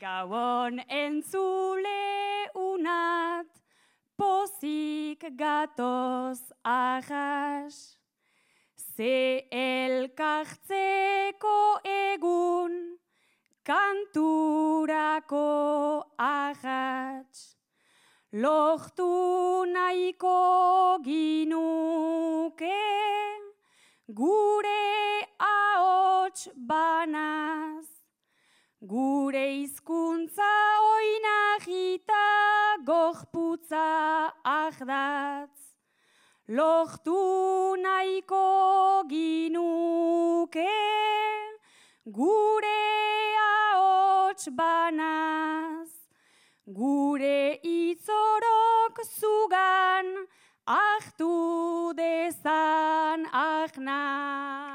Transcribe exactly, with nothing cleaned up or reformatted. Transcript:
Gauon entzule unat, pozik gatoz ahas. Ze elkartzeko egun, kanturako ahats. Lortu nahiko ginuke, gure ahots banaz. Gure hizkuntza oinagita gorputza ahdatz. Lortu nahiko ginuke, gure ahots banaz. Gure itzorok zugan, hartu dezan ahna.